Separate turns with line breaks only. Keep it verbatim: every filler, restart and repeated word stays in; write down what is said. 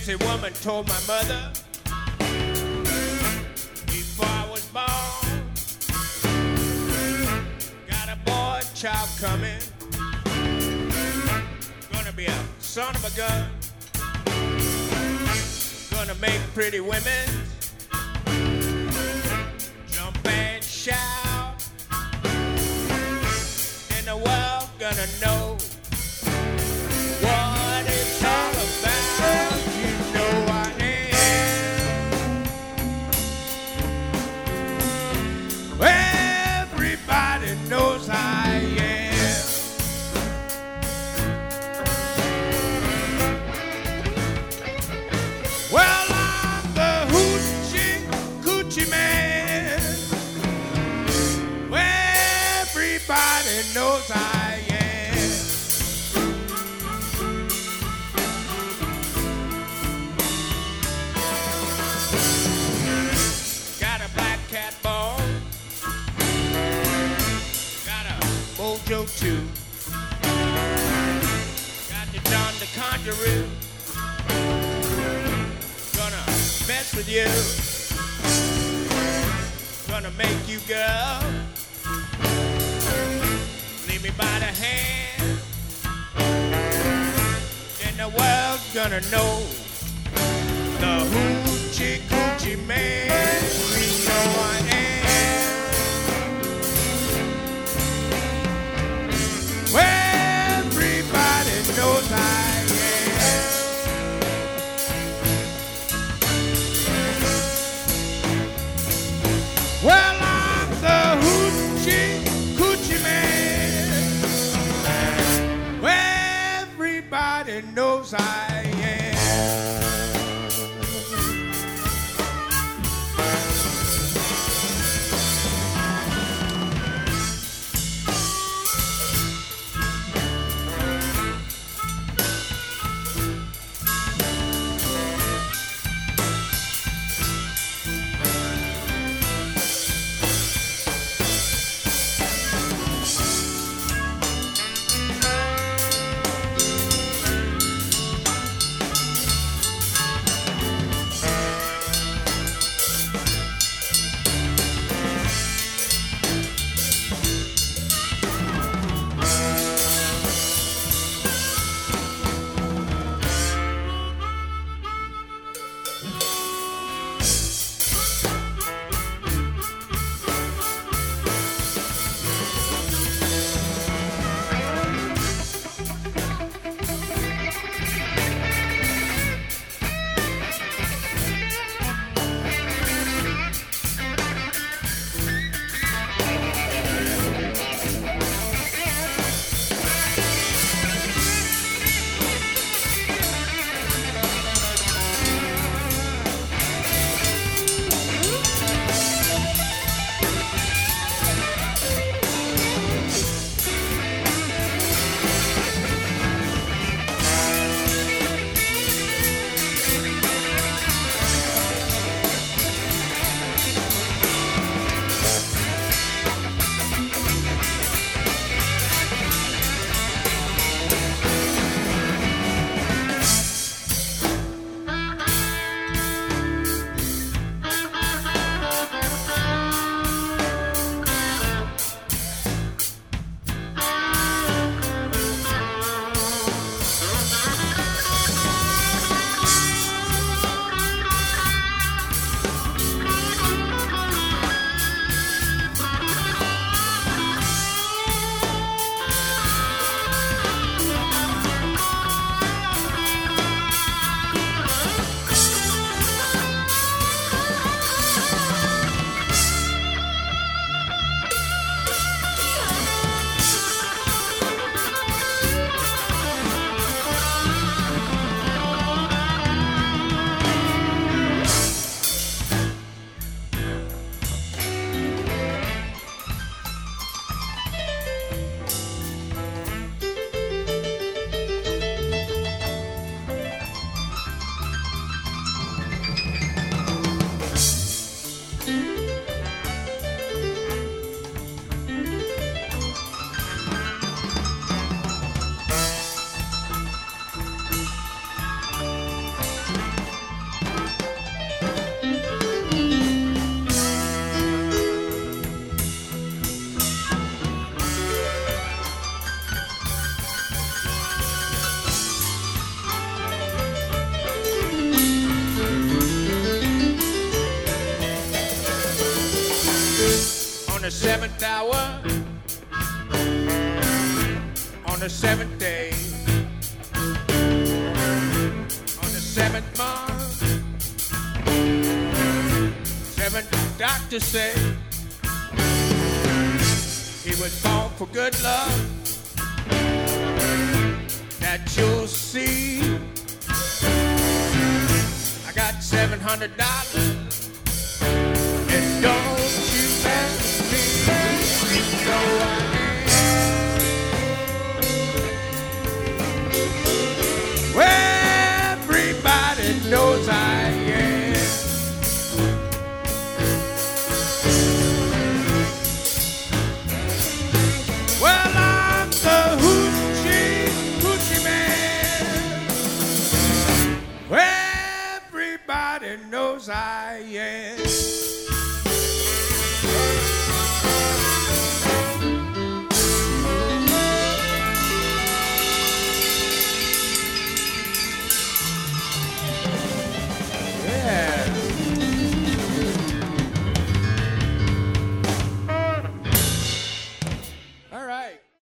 gypsy woman told my mother before I was born, got a boy child coming, gonna be a son of a gun, gonna make pretty women jump and shout, and the world gonna know what it's all about. You know I am. Everybody knows I am. Well, I'm the hoochie coochie man. Everybody knows I am. Mojo too. Got the John the Conjurer. Gonna mess with you. Gonna make you go. Leave me by the hand. Then the world's gonna know the hoochie coochie man. We know I am. Everybody knows I am. Well, I'm the hoochie coochie man. Everybody knows I am. seventh hour, on the seventh day, on the seventh month, seventh doctor said he was born for good luck, that you'll see. I got seven hundred dollars, and don't you ask me, you know I am. Well, everybody knows I am. Well, I'm the hoochie, hoochie man. Well, everybody knows I am.